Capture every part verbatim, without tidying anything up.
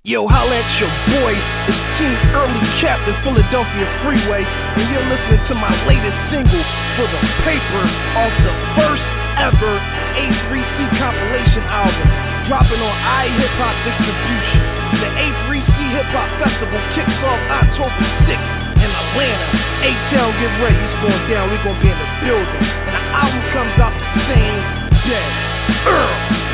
Yo, holla at your boy, it's Team Early Captain Philadelphia Freeway, and you're listening to my latest single for the paper off the first ever A three C compilation album, dropping on iHip-Hop Distribution. The A three C Hip-Hop Festival kicks off October sixth in Atlanta. A-Town, get ready, it's going down, we're gonna be in the building, and the album comes out the same day. Earl.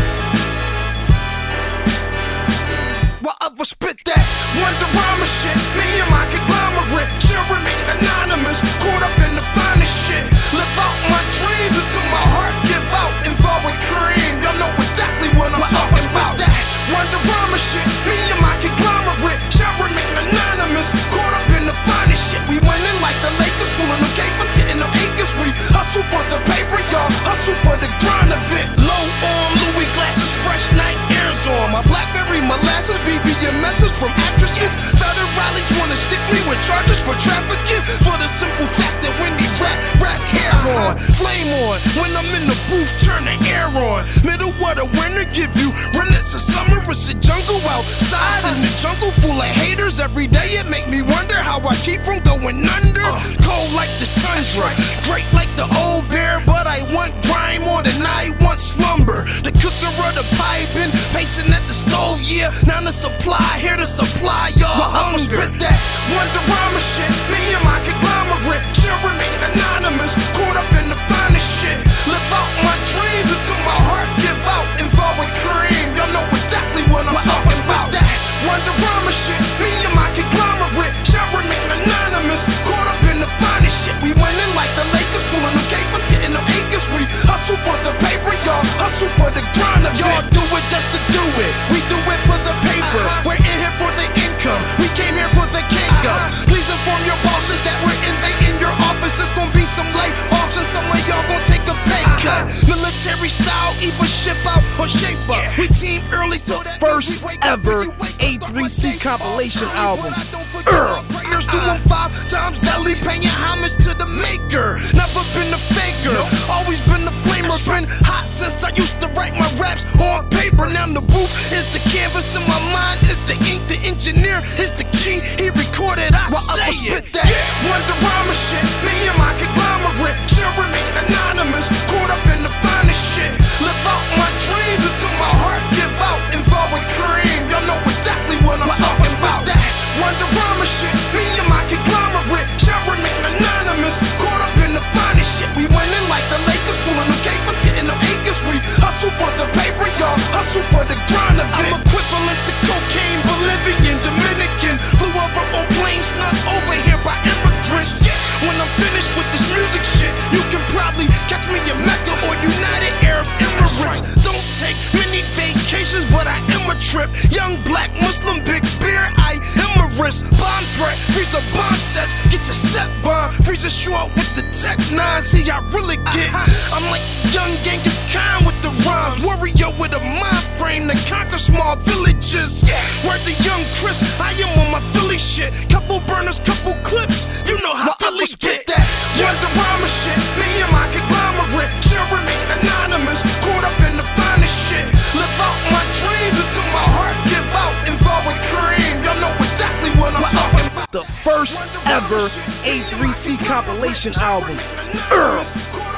Whatever spit that Wonderama shit, me and my conglomerate shall remain anonymous, caught up in the finest shit. Live out my dreams until my heart give out. Involved with cream, y'all know exactly what I'm talking about. That Wonderama shit, me and my conglomerate shall remain anonymous, caught up in the finest shit. We winning like the Lakers, pulling them capers, getting them acres. We hustle for the paper, y'all hustle for the grind of it. Low on Louis glasses, fresh night airs on. My Blackberry molasses, V B a message from actresses. Federales wanna stick me with charges for trafficking, for the simple fact that when they rap, rap hair on, flame on. When I'm in the booth, turn the air on. Middle of the winter, give you remnants of summer. It's a jungle outside, in the jungle full of haters. Every day it make me wonder how I keep from going under. Cold like the tundra, great like the old bear, but I want grind more than I want slumber. The cooker of the piping, pacing at the stove, yeah. Now the supply, here to supply y'all well, hunger. Spit that Wonderama shit, me and my conglomerate shall remain anonymous, caught up in the finest shit. Live out my dreams until my heart give out. Involved with cream, y'all know exactly what I'm well, talking about. That Wonderama shit, me and my conglomerate shall remain anonymous, caught up in the finest shit. We winning like the Lakers, pulling them capers, getting them acres. We hustle for the paper, y'all hustle for the grind of it. Y'all do it just to do it, we do it for the paper. Uh-huh. We're in here for the income, we came here for the kingdom. Uh-huh. Please inform your bosses that we're invading your office. It's gonna be some late offs and some of y'all gonna take a pay cut. Uh-huh. Military style, either ship out or shape up. Yeah. We team early, so the first ever A three C compilation album. Earl. Here's doing five times daily, paying homage to the maker. Never been a faker, always been a flamer. Been hot since I used to write my raps on paper. Now the booth is the canvas, in my mind is the ink. The engineer is the key, he recorded, I well, say it. Spit that yeah. Wonderama shit, me and my conglomerate shall remain anonymous, caught up in the finest shit. Live out my dreams until my heart give out. Involved with cream, y'all know exactly what I'm well, talking about. That Wonderama shit, me and my conglomerate shall remain anonymous, caught up in the finest shit. We winning like the Lakers, pulling them capers, getting them acres. We hustle for the paper, y'all hustle for the grind of it. I'm equivalent to cocaine, Bolivian, Dominican. Flew over on planes, snuck over here by immigrants. When I'm finished with this music shit, you can probably catch me in Mecca or United Arab Emirates. Don't take many vacations, but I am a trip. Young black Muslim, big beer, I am a risk. Bomb threat, freeze a bomb sets, get your step bomb. Freeze a short with the tech nine, see I really get. I'm like young Genghis Khan with the rhymes. Warrior with a mind frame to conquer small villages. Word the young Chris, I am on my Philly shit. Couple burners, couple clips, you know how Philly get. That Wonderama shit, me and my conglomerate shall remain anonymous, caught up in the finest shit. Live out my dreams until my heart give out. Involved with cream, y'all know exactly what I'm talking about. The first ever A three C compilation album. Earl.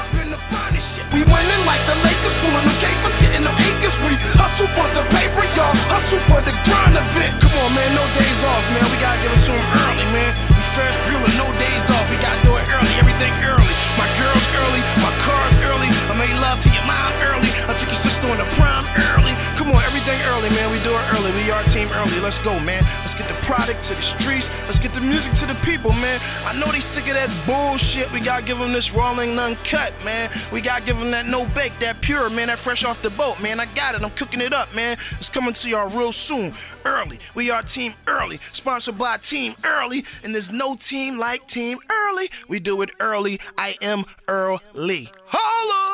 We winning like the Lakers, pulling them capers, getting them acres. We hustle for the paper, y'all hustle for the grind of it. Come on, man, no days off, man. We gotta give it to them early, man. We Ferris Bueller, no days off. We gotta do it early, everything early. My girls early, my cars early. I made love to your mom early. I took your sister on the prom early. Come on, everything early, man. We do it early. We are team early. Let's go, man. Let's get the product to the streets. Let's get the music to the people, man. I know they sick of that bullshit. We gotta give them this rolling uncut, man. We gotta give them that no bake, that pure, man. That fresh off the boat, man. I got it. I'm cooking it up, man. It's coming to y'all real soon. Early. We are team early. Sponsored by Team Early. And there's no team like Team Early. We do it early. I am Early. Holla!